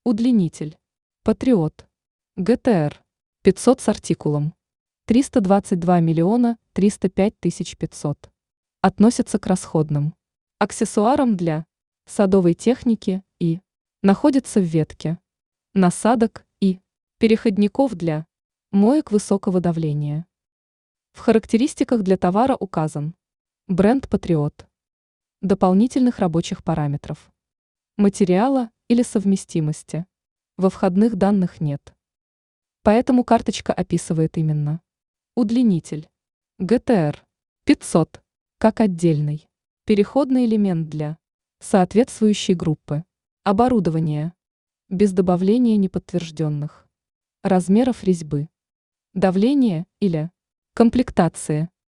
Удлинитель. Патриот. ГТР. 500 с артикулом. 322 миллиона 305 тысяч 500. Относится к расходным аксессуарам для садовой техники и находится в ветке насадок и переходников для моек высокого давления. В характеристиках для товара указан бренд «Патриот». Дополнительных рабочих параметров, материала или совместимости во входных данных нет. Поэтому карточка описывает именно удлинитель ГТР 500 как отдельный переходный элемент для соответствующей группы оборудования без добавления неподтвержденных размеров резьбы, давления или комплектации.